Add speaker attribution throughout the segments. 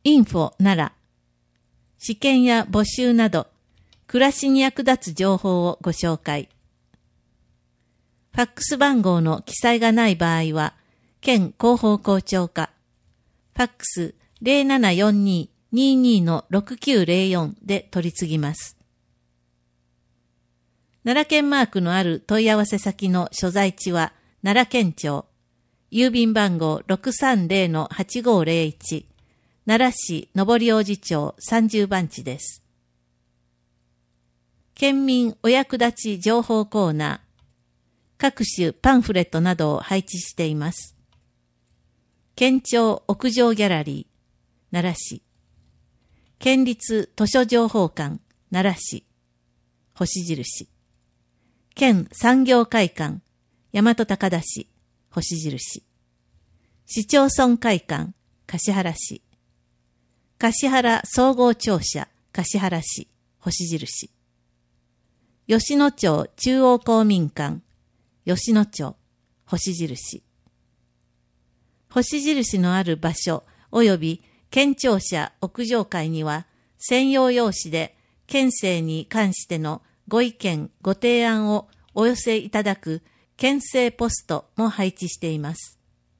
Speaker 1: info 奈良。試験や募集など、暮らしに役立つ情報をご紹介。ファックス番号の記載がない場合は、県広報校長課、ファックス 0742-22-6904 で取り次ぎます。奈良県マークのある問い合わせ先の所在地は、奈良県庁、郵便番号 630-8501、奈良市上り王子町30番地です。県民お役立ち情報コーナー、各種パンフレットなどを配置しています。県庁屋上ギャラリー、奈良市。県立図書情報館、奈良市。星印。県産業会館、大和高田市、星印。市町村会館、橿原市。橿原総合庁舎、橿原市、星印。吉野町中央公民館、吉野町、星印。星印のある場所及び県庁舎屋上階には専用用紙で県政に関してのご意見ご提案をお寄せいただく県政ポストも配置しています。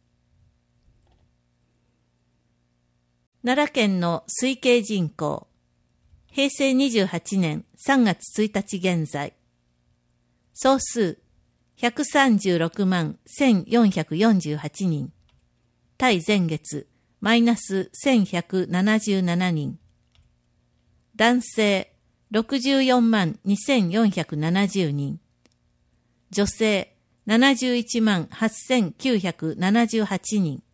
Speaker 1: 奈良県の推計人口、平成28年3月1日現在、総数136万1448人、対前月マイナス1177人、男性64万2470人、女性71万8978人。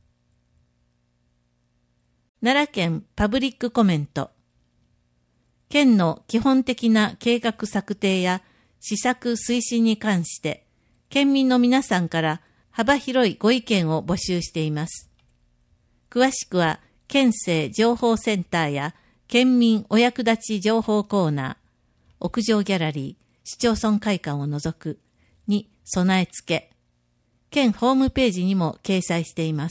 Speaker 1: 奈良県パブリックコメント。県の基本的な計画策定や施策推進に関して、県民の皆さんから幅広いご意見を募集しています。詳しくは、県政情報センターや県民お役立ち情報コーナー、屋上ギャラリー、市町村会館を除くに備え付け、県ホームページにも掲載しています。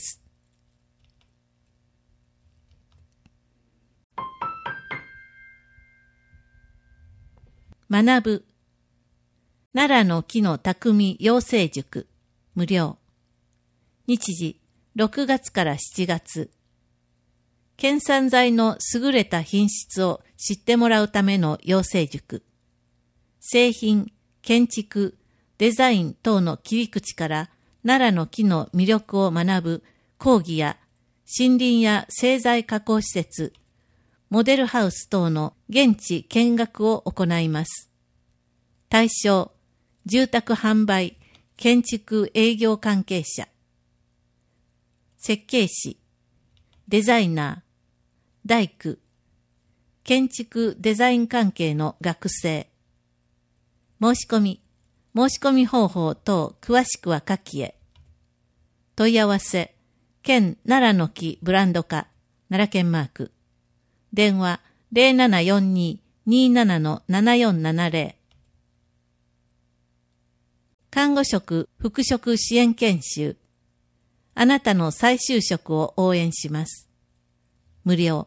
Speaker 1: 学ぶ。奈良の木の匠養成塾、無料。日時、6月から7月。県産材の優れた品質を知ってもらうための養成塾。製品、建築、デザイン等の切り口から奈良の木の魅力を学ぶ講義や森林や製材加工施設、モデルハウス等の現地見学を行います。対象、住宅販売、建築営業関係者。設計士、デザイナー、大工、建築デザイン関係の学生。申し込み方法等詳しくは下記へ。問い合わせ、県奈良の木ブランド課、奈良県マーク。電話0742-27-7470。看護職復職支援研修。あなたの再就職を応援します。無料。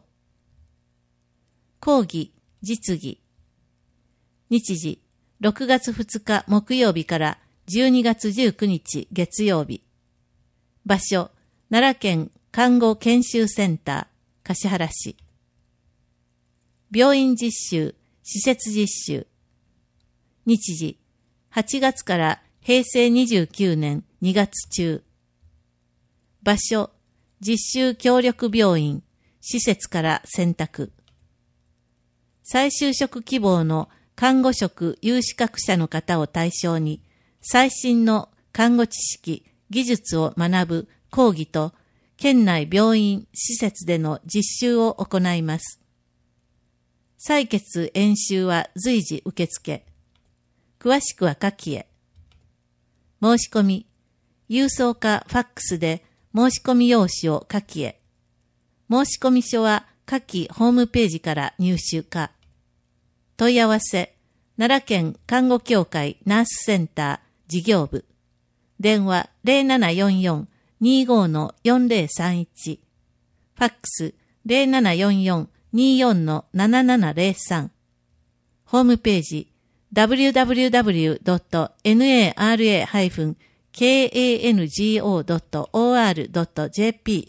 Speaker 1: 講義、実技。日時、6月2日木曜日から12月19日月曜日。場所、奈良県看護研修センター、橿原市。病院実習、施設実習。日時、8月から平成29年2月中。場所、実習協力病院、施設から選択。再就職希望の看護職有資格者の方を対象に、最新の看護知識、技術を学ぶ講義と、県内病院、施設での実習を行います。採血演習は随時受付。詳しくは下記へ。申し込み、郵送かファックスで申し込み用紙を下記へ。申し込み書は下記ホームページから入手か。問い合わせ、奈良県看護協会ナースセンター事業部。電話0744-25-4031。ファックス 0744-24-7703。ホームページ www.nara-kango.or.jp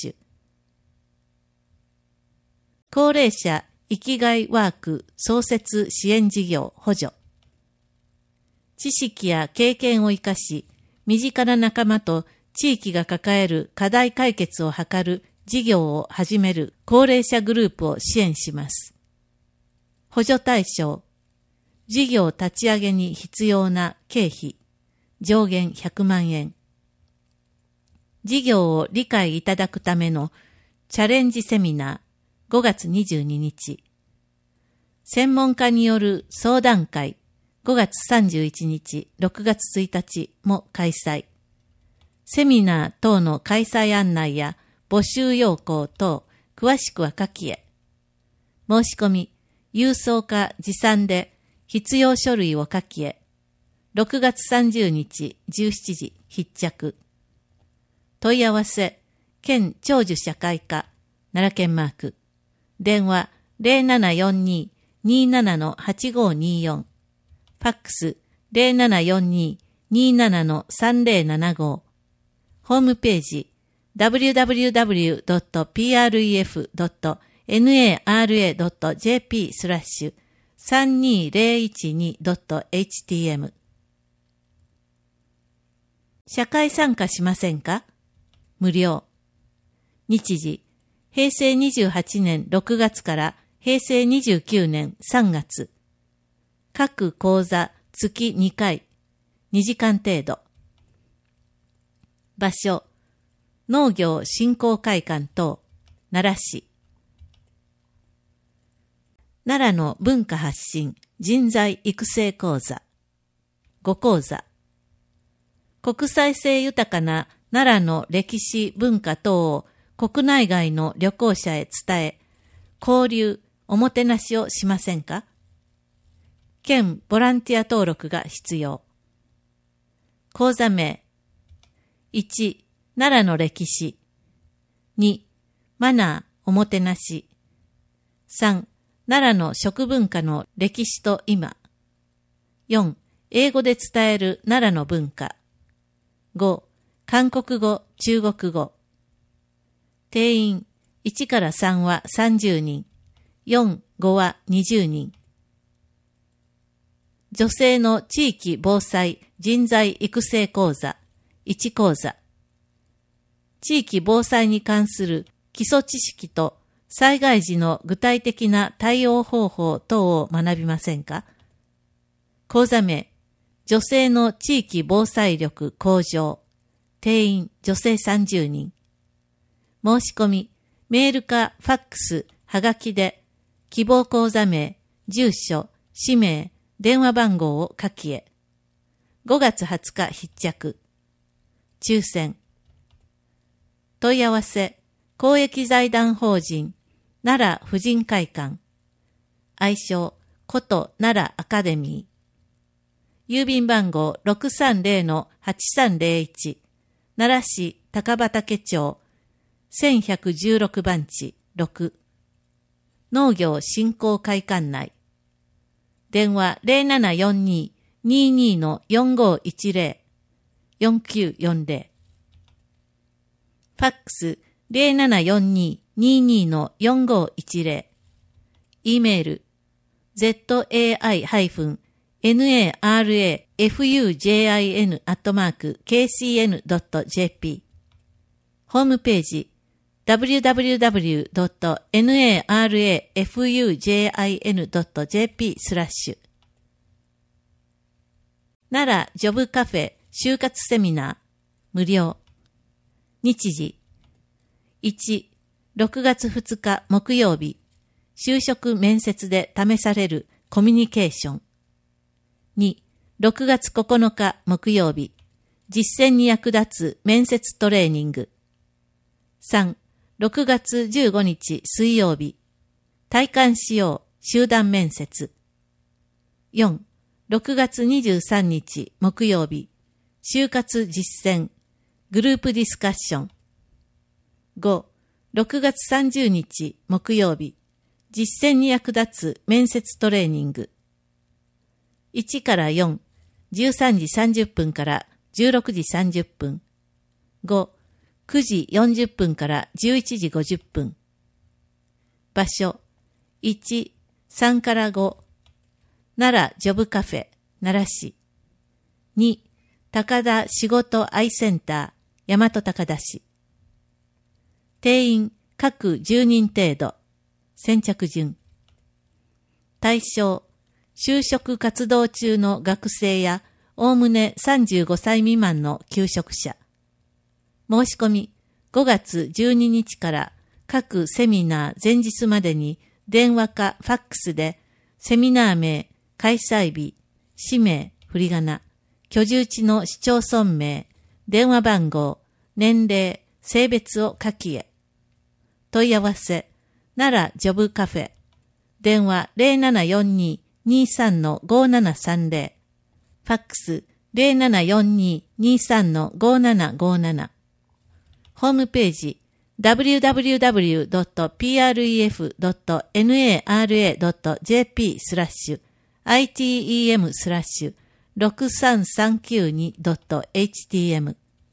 Speaker 1: 高齢者生きがいワーク創設支援事業補助。知識や経験を生かし、身近な仲間と地域が抱える課題解決を図る事業を始める高齢者グループを支援します。補助対象、事業立ち上げに必要な経費、上限100万円。事業を理解いただくためのチャレンジセミナー5月22日。専門家による相談会5月31日、6月1日も開催。セミナー等の開催案内や募集要項等、詳しくは下記へ。申し込み、郵送か持参で必要書類を下記へ。6月30日17時必着。問い合わせ、県長寿社会課、奈良県マーク。電話0742-27-8524。ファックス0742-27-3075。ホームページ www.pref.nara.jp/32012.htm 社会参加しませんか？無料。日時、平成28年6月から平成29年3月。各講座月2回、2時間程度。場所、農業振興会館等、奈良市。奈良の文化発信、人材育成講座。5講座。国際性豊かな奈良の歴史文化等を国内外の旅行者へ伝え、交流、おもてなしをしませんか？県ボランティア登録が必要。講座名。1、奈良の歴史。2、マナー、おもてなし。3、奈良の食文化の歴史と今。4、英語で伝える奈良の文化。5、韓国語、中国語。定員、1から3は30人。4、5は20人。女性の地域防災人材育成講座1講座。地域防災に関する基礎知識と災害時の具体的な対応方法等を学びませんか？講座名、女性の地域防災力向上。定員女性30人。申し込み、メールかファックス、はがきで、希望講座名、住所、氏名、電話番号を書きへ。5月20日必着。抽選。問い合わせ、公益財団法人、奈良婦人会館。愛称、古都奈良アカデミー。郵便番号 630-8301。奈良市高畑町。1116番地6。農業振興会館内。電話 0742-22-4510。4940。ファックス 0742-22-4510。e メール zai-narafujin@kcn.jp ホームページ www.narafujin.jp/ 奈良ジョブカフェ就活セミナー無料。日時1、6月2日木曜日就職面接で試されるコミュニケーション。2、6月9日木曜日実践に役立つ面接トレーニング。3、6月15日水曜日体感しよう集団面接。4、6月23日木曜日就活実践グループディスカッション。5、 6月30日木曜日、実践に役立つ面接トレーニング。1から4、13時30分から16時30分。5、9時40分から11時50分。場所、1、3から5、奈良ジョブカフェ、奈良市。2、高田仕事アイセンター、大和高田市。定員各10人程度。先着順。対象、就職活動中の学生や、おおむね35歳未満の求職者。申し込み、5月12日から各セミナー前日までに電話かファックスで、セミナー名、開催日、氏名、振り仮名、居住地の市町村名、電話番号、年齢、性別を書きへ。問い合わせ、奈良ジョブカフェ。電話 0742-23-5730。ファックス 0742-23-5757。ホームページ www.pref.nara.jp/item/63392.htm。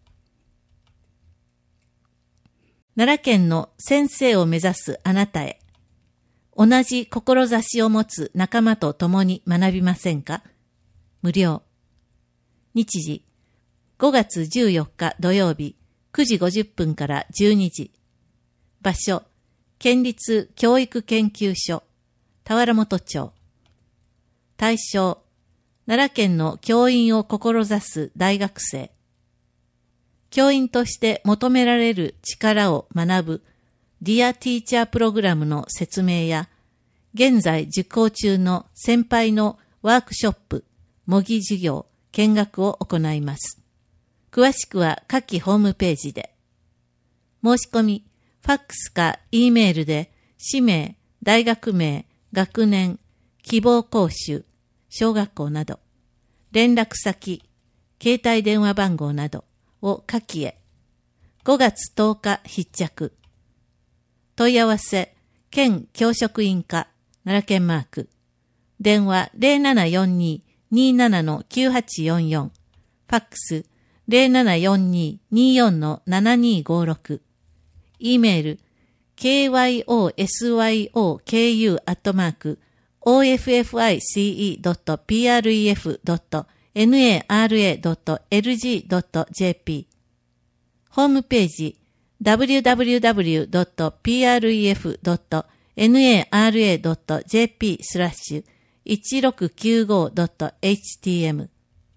Speaker 1: 奈良県の先生を目指すあなたへ。同じ志を持つ仲間と共に学びませんか？無料。日時、5月14日土曜日、9時50分から12時。場所、県立教育研究所、田原本町。対象、奈良県の教員を志す大学生。教員として求められる力を学ぶ Dear Teacher プログラムの説明や、現在受講中の先輩のワークショップ、模擬授業、見学を行います。詳しくは下記ホームページで。申し込み、ファックスか E メールで、氏名、大学名、学年、希望講習、小学校など、連絡先、携帯電話番号などを下記へ。5月10日必着。問い合わせ、県教職員課、奈良県マーク。電話 0742-27-9844。ファックス 0742-24-7256。E メール kyoifice.office.pref.nara.lg.jp。 ホームページ www.pref.nara.jp/1695.htm。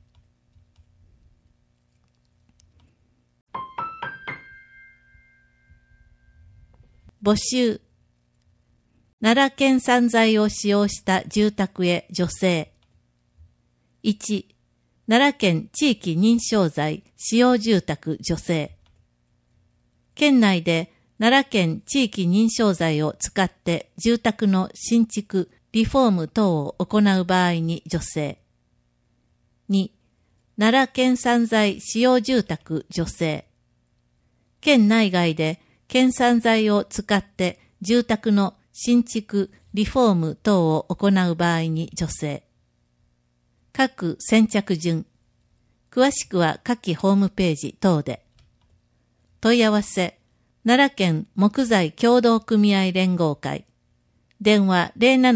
Speaker 1: 募集。奈良県産材を使用した住宅へ助成。1、奈良県地域認証材使用住宅助成。県内で奈良県地域認証材を使って住宅の新築、リフォーム等を行う場合に助成。2、奈良県産材使用住宅助成。県内外で県産材を使って住宅の新築、リフォーム等を行う場合に助成。各先着順。詳しくは下記ホームページ等で。問い合わせ、奈良県木材協同組合連合会。電話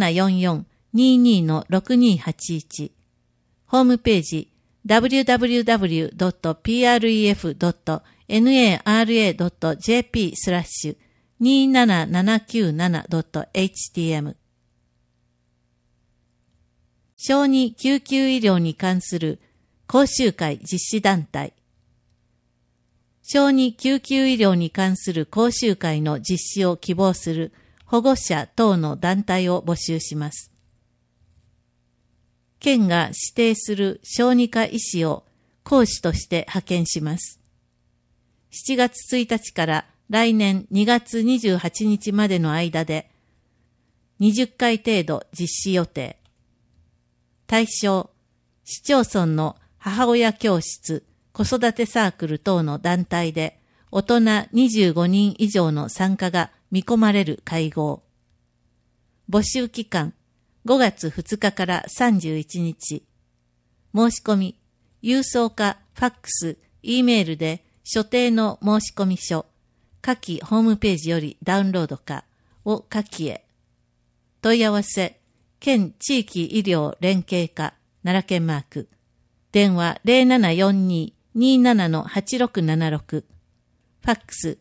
Speaker 1: 0744-22-6281。ホームページ www.pref.nara.jp/27797.htm。 小児救急医療に関する講習会実施団体。小児救急医療に関する講習会の実施を希望する保護者等の団体を募集します。県が指定する小児科医師を講師として派遣します。7月1日から来年2月28日までの間で20回程度実施予定。対象、市町村の母親教室、子育てサークル等の団体で大人25人以上の参加が見込まれる会合。募集期間、5月2日から31日。申し込み、郵送かファックス、Eメールで所定の申し込み書、下記ホームページよりダウンロードかを下記へ。問い合わせ、県地域医療連携課、奈良県マーク。電話0742-27-8676。ファックス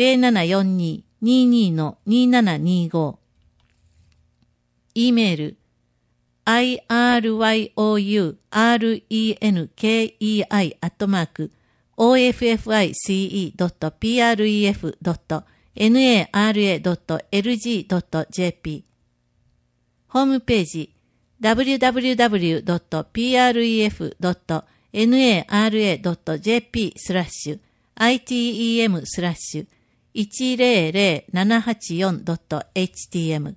Speaker 1: 0742-22-2725。Eメール、iryourrenke@office.pref.nara.lg.jp ホームページ www.pref.nara.jp/item/100784.htm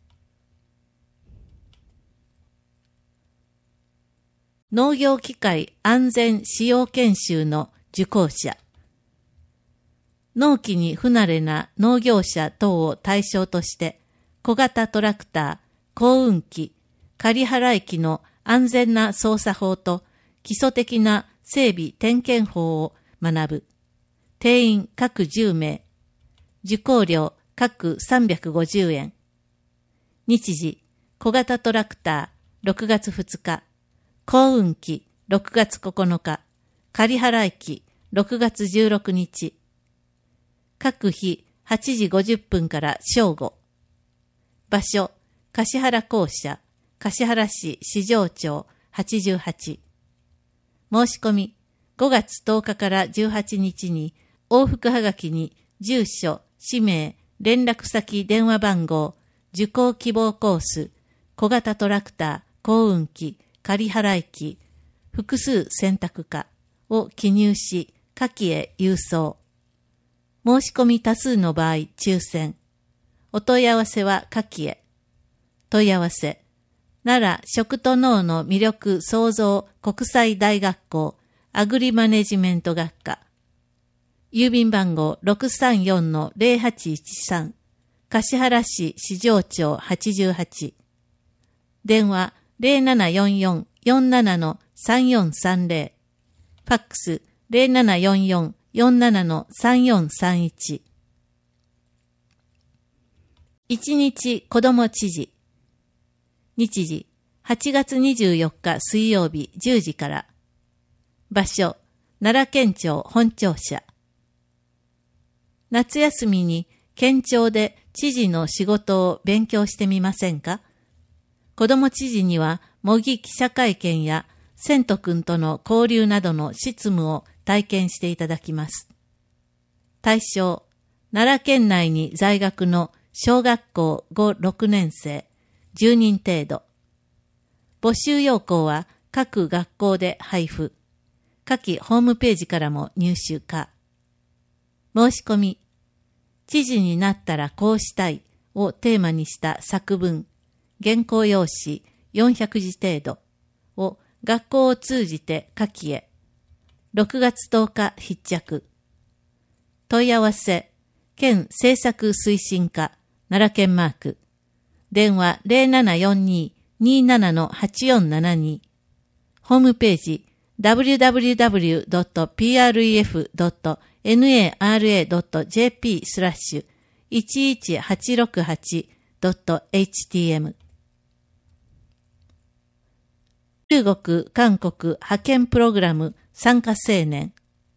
Speaker 1: 農業機械安全使用研修の受講者。農機に不慣れな農業者等を対象として、小型トラクター、耕運機、仮払機の安全な操作法と基礎的な整備点検法を学ぶ。定員各10名。受講料各350円。日時、小型トラクター6月2日。耕運機6月9日。仮払機6月16日。各日8時50分から正午。場所、橿原校舎、橿原市市場町88。申し込み、5月10日から18日に、往復はがきに、住所、氏名、連絡先、電話番号、受講希望コース、小型トラクター、耕運機、仮払機、複数選択化を記入し、下記へ郵送。申し込み多数の場合、抽選。お問い合わせは下記へ。問い合わせ。奈良食と農の魅力創造国際大学校アグリマネジメント学科。郵便番号 634-0813 橿原市市場町88。電話 0744-47-3430。ファックス 0744-47-3431。一日子ども知事。日時、8月24日水曜日10時から。場所、奈良県庁本庁舎。夏休みに県庁で知事の仕事を勉強してみませんか？子ども知事には模擬記者会見や千斗くんとの交流などの執務を体験していただきます。対象、奈良県内に在学の小学校5、6年生、10人程度。募集要項は各学校で配布。下記ホームページからも入手可。申し込み。知事になったらこうしたいをテーマにした作文、原稿用紙400字程度を学校を通じて下記へ。6月10日必着。問い合わせ、県政策推進課、奈良県マーク。電話 0742-27-8472。ホームページ www.pref.nara.jp/11868.htm。 中国・韓国派遣プログラム参加青年。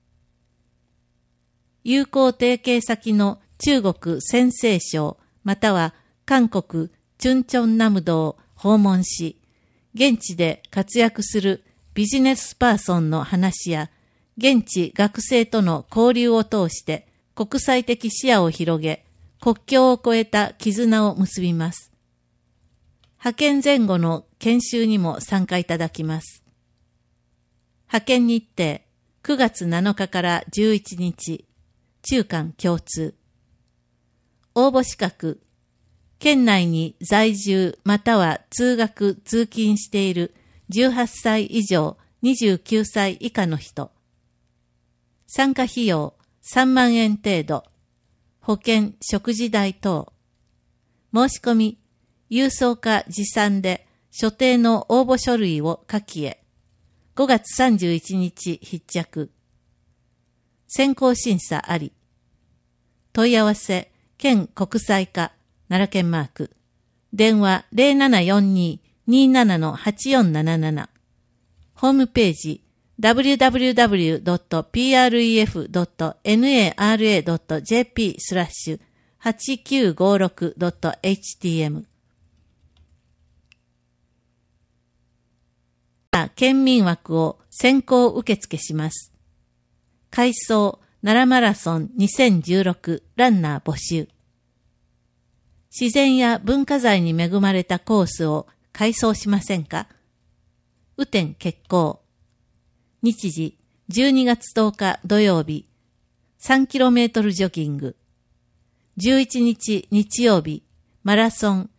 Speaker 1: 友好提携先の中国陝西省または韓国チュンチョンナムドを訪問し、現地で活躍するビジネスパーソンの話や、現地学生との交流を通して国際的視野を広げ、国境を越えた絆を結びます。派遣前後の研修にも参加いただきます。派遣日程、9月7日から11日、中韓共通。応募資格、県内に在住または通学・通勤している18歳以上29歳以下の人。参加費用 3万円程度。保険、食事代等。申し込み、郵送か持参で所定の応募書類を書きへ。5月31日必着。先行審査あり。問い合わせ、県国際課、奈良県マーク。電話0742-27-8477。ホームページ、www.pref.nara.jp/8956.htm。県民枠を先行受付します。改装奈良マラソン2016ランナー募集。自然や文化財に恵まれたコースを改装しませんか？雨天決行。日時12月10日土曜日 3km ジョギング。11日日曜日マラソン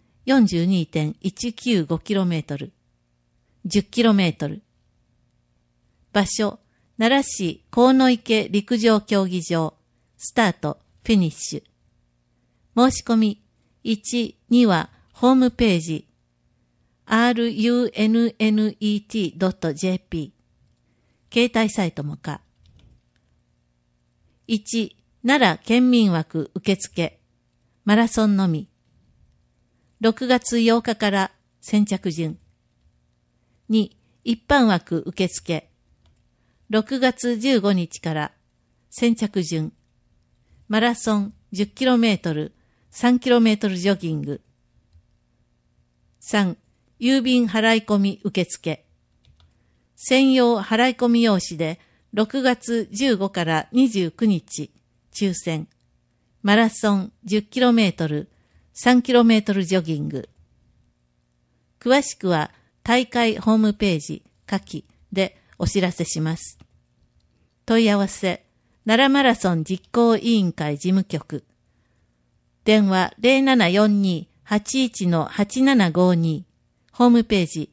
Speaker 1: 42.195km。10km。場所、奈良市河池陸上競技場。スタート、フィニッシュ。申し込み、1、2はホームページ、runnet.jp。携帯サイトもか。1、奈良県民枠受付。マラソンのみ。6月8日から先着順。2、一般枠受付。6月15日から先着順。マラソン 10km、3km ジョギング。3、郵便払い込み受付。専用払い込み用紙で6月15から29日抽選。マラソン 10km、3km ジョギング。詳しくは大会ホームページ下記でお知らせします。問い合わせ、奈良マラソン実行委員会事務局。電話0742-81-8752。ホームページ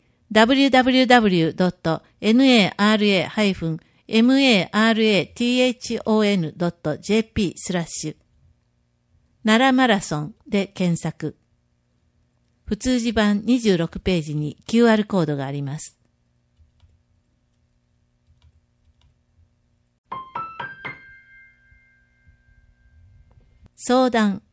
Speaker 1: www.nara-marathon.jp/ 奈良マラソンで検索。普通字版26ページに QR コードがあります。相談。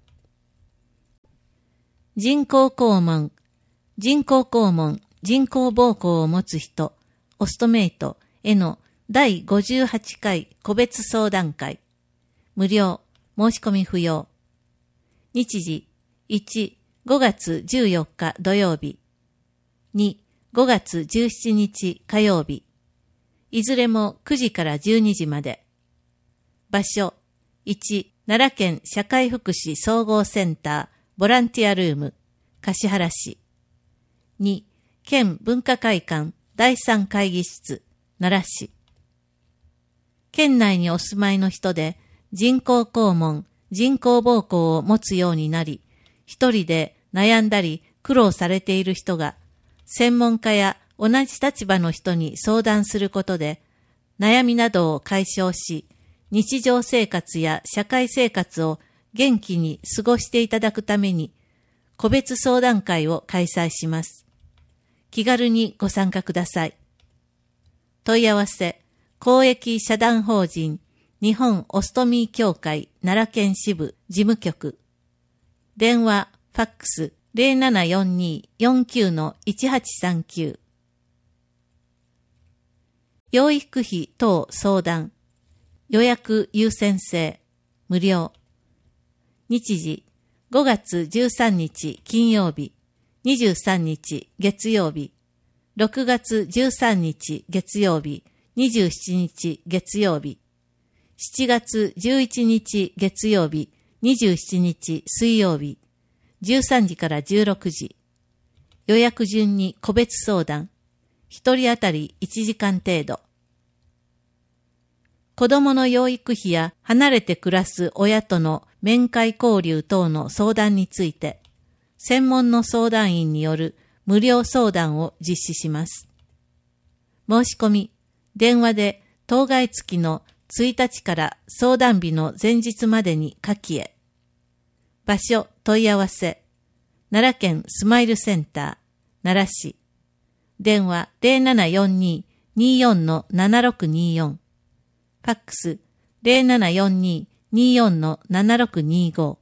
Speaker 1: 人工肛門、人工肛門、人工膀胱を持つ人、オストメイトへの第58回個別相談会。無料、申し込み不要。日時、1、5月14日土曜日。2、5月17日火曜日。いずれも9時から12時まで。場所、1、奈良県社会福祉総合センターボランティアルーム、橿原市。2、県文化会館第3会議室、奈良市。県内にお住まいの人で人工肛門、人工膀胱を持つようになり、一人で悩んだり苦労されている人が、専門家や同じ立場の人に相談することで、悩みなどを解消し、日常生活や社会生活を元気に過ごしていただくために、個別相談会を開催します。気軽にご参加ください。問い合わせ、公益社団法人日本オストミー協会奈良県支部事務局。電話、ファックス 0742-49-1839。養育費等相談。予約優先制。無料。日時、5月13日金曜日、23日月曜日、6月13日月曜日、27日月曜日、7月11日月曜日、27日水曜日、13時から16時。予約順に個別相談。一人当たり1時間程度。子供の養育費や離れて暮らす親との面会交流等の相談について、専門の相談員による無料相談を実施します。申し込み、電話で当該月の 1日から相談日の前日までに下記へ。場所問い合わせ。奈良県スマイルセンター、奈良市。電話0742-24-7624。ファックス0742-24-7625。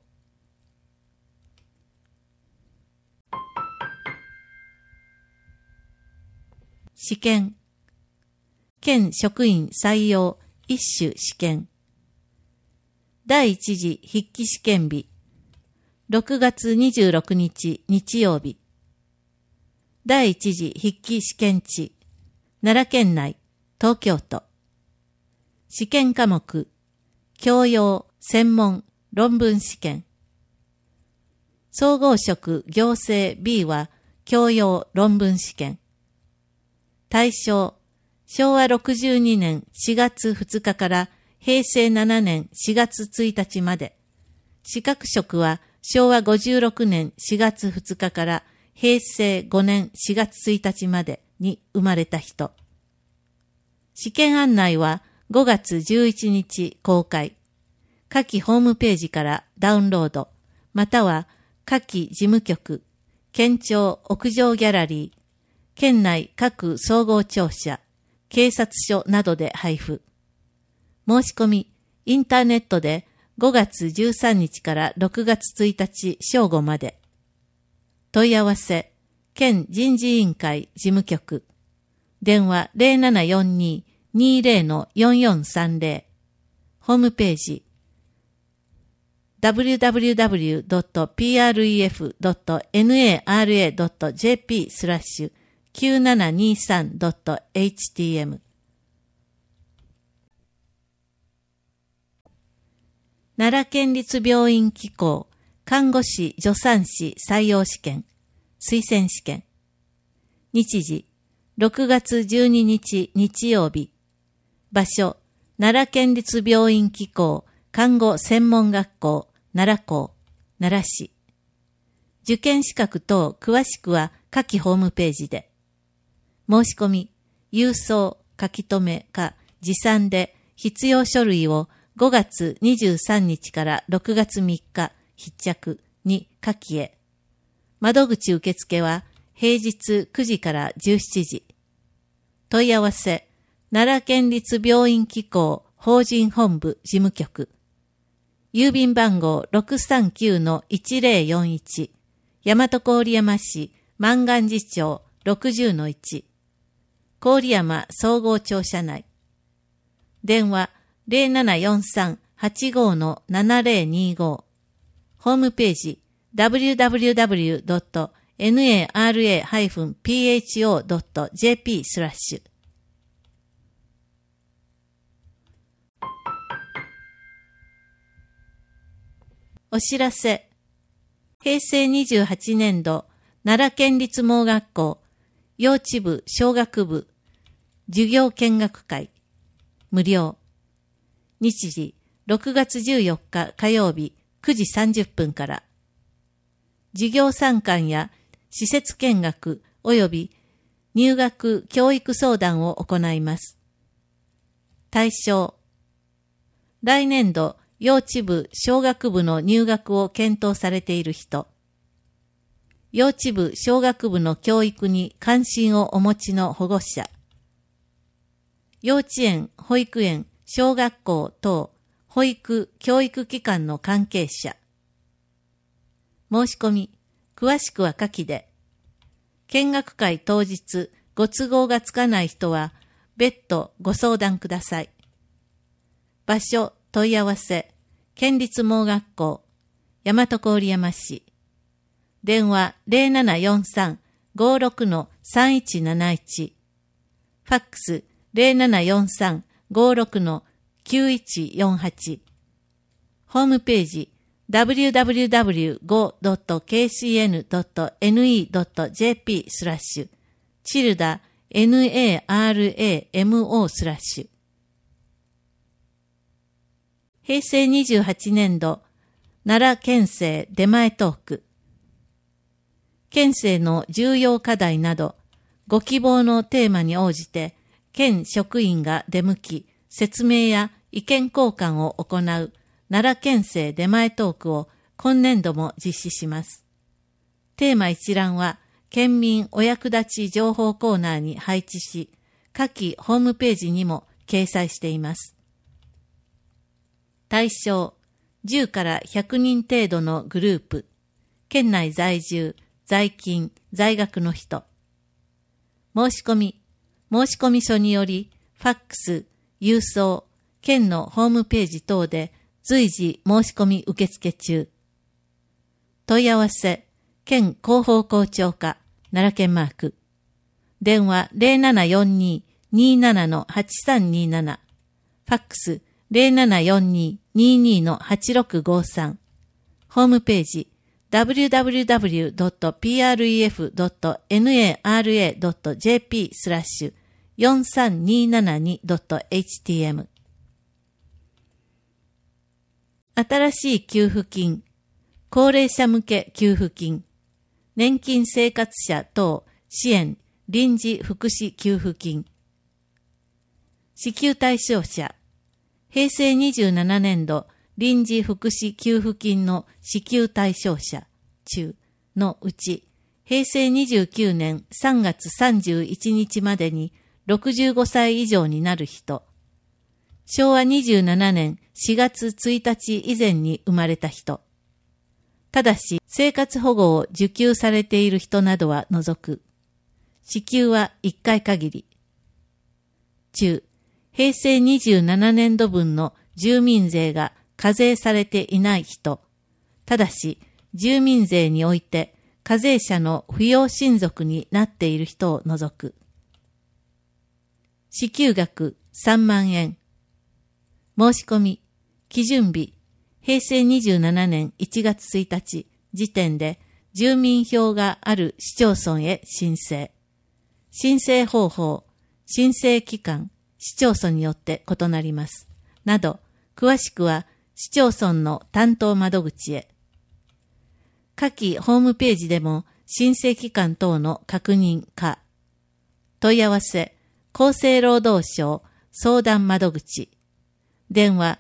Speaker 1: 試験。県職員採用一種試験。第一次筆記試験日。6月26日日曜日。第一次筆記試験地。奈良県内、東京都。試験科目。教養、専門、論文試験。総合職行政 B は教養論文試験。対象、昭和62年4月2日から平成7年4月1日まで。資格職は昭和56年4月2日から平成5年4月1日までに生まれた人。試験案内は5月11日公開。下記ホームページからダウンロード、または下記事務局、県庁屋上ギャラリー、県内各総合庁舎、警察署などで配布。申し込み、インターネットで5月13日から6月1日正午まで。問い合わせ、県人事委員会事務局。電話0742-20-4430。ホームページ、www.pref.nara.jp/9723.htm。奈良県立病院機構看護師助産師採用試験推薦試験。日時6月12日日曜日。場所奈良県立病院機構看護専門学校奈良校奈良市。受験資格等詳しくは下記ホームページで。申し込み、郵送、書き留めか持参で必要書類を5月23日から6月3日必着に下記へ。窓口受付は平日9時から17時。問い合わせ、奈良県立病院機構法人本部事務局。郵便番号 639-1041。大和郡山市万願寺町 60-1。郡山総合庁舎内。電話0743-85-7025。ホームページ www.nara-pho.jp/。お知らせ。平成28年度奈良県立盲学校幼稚部小学部授業見学会無料。日時6月14日火曜日9時30分から。授業参観や施設見学及び入学教育相談を行います。対象。来年度幼稚部小学部の入学を検討されている人。幼稚部小学部の教育に関心をお持ちの保護者。幼稚園、保育園、小学校等保育・教育機関の関係者。申し込み、詳しくは下記で。見学会当日ご都合がつかない人は別途ご相談ください。場所問い合わせ、県立盲学校大和郡山市。電話0743-56-3171。ファックス0743-56-9148。ホームページ www.go.kcn.ne.jp/ チルダ NARAMO/。平成28年度奈良県政出前トーク。県政の重要課題などご希望のテーマに応じて県職員が出向き説明や意見交換を行う奈良県政出前トークを今年度も実施します。テーマ一覧は県民お役立ち情報コーナーに配置し、下記ホームページにも掲載しています。対象、10から100人程度のグループ、県内在住、在勤、在学の人。申し込み書により、ファックス、郵送、県のホームページ等で随時申し込み受付中。問い合わせ、県広報校長課、奈良県マーク。電話0742-27-8327。ファックス0742-22-8653。ホームページ、www.pref.nara.jp/43272.htm。新しい給付金、高齢者向け給付金、年金生活者等支援臨時福祉給付金。支給対象者、平成27年度臨時福祉給付金の支給対象者中のうち、平成29年3月31日までに65歳以上になる人、昭和27年4月1日以前に生まれた人、ただし生活保護を受給されている人などは除く。支給は1回限り。中、平成27年度分の住民税が課税されていない人、ただし住民税において課税者の扶養親族になっている人を除く。支給額3万円。申し込み、基準日、平成27年1月1日時点で住民票がある市町村へ申請。申請方法、申請期間、市町村によって異なります。など、詳しくは市町村の担当窓口へ。下記ホームページでも申請期間等の確認か。問い合わせ、厚生労働省相談窓口。電話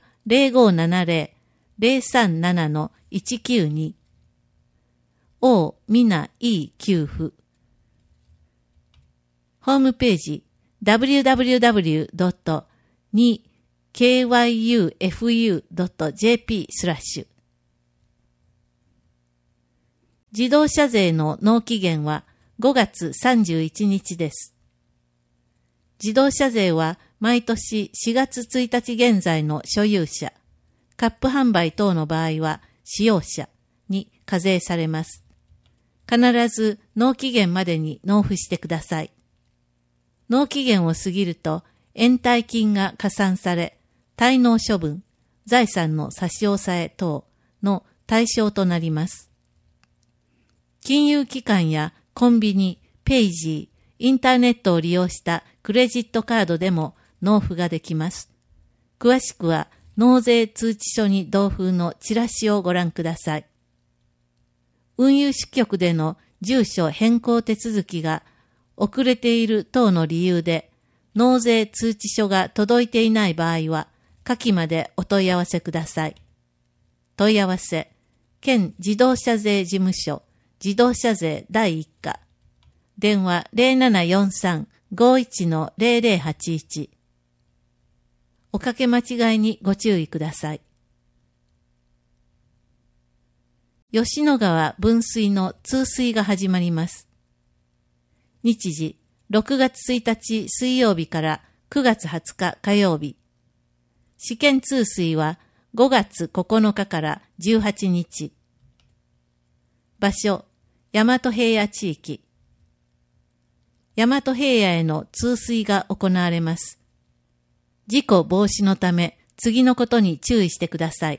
Speaker 1: 0570-037-192。O みないい給付。ホームページ www.2kyufu.jp/ 自動車税の納期限は5月31日です。自動車税は毎年4月1日現在の所有者、カップ販売等の場合は使用者に課税されます。必ず納期限までに納付してください。納期限を過ぎると延滞金が加算され、滞納処分、財産の差し押さえ等の対象となります。金融機関やコンビニ、ペイジー、インターネットを利用したクレジットカードでも納付ができます。詳しくは納税通知書に同封のチラシをご覧ください。運輸支局での住所変更手続きが遅れている等の理由で納税通知書が届いていない場合は下記までお問い合わせください。問い合わせ、県自動車税事務所自動車税第1課。電話0743-51-0081。おかけ間違いにご注意ください。吉野川分水の通水が始まります。日時、6月1日水曜日から9月20日火曜日。試験通水は5月9日から18日。場所、大和平野地域。大和平野への通水が行われます。事故防止のため次のことに注意してください。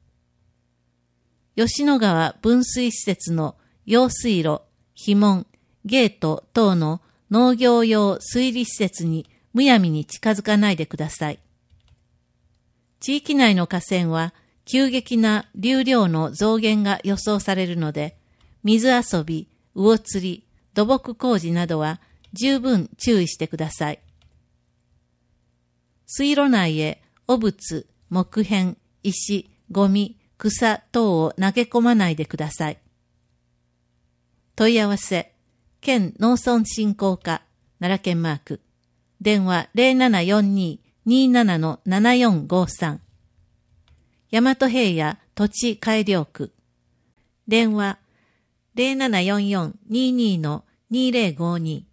Speaker 1: 吉野川分水施設の用水路、樋門、ゲート等の農業用水利施設にむやみに近づかないでください。地域内の河川は急激な流量の増減が予想されるので、水遊び、魚釣り、土木工事などは十分注意してください。水路内へ汚物、木片、石、ゴミ、草等を投げ込まないでください。問い合わせ、県農村振興課、奈良県マーク。電話0742-27-7453。大和平野土地改良区。電話0744-22-2052。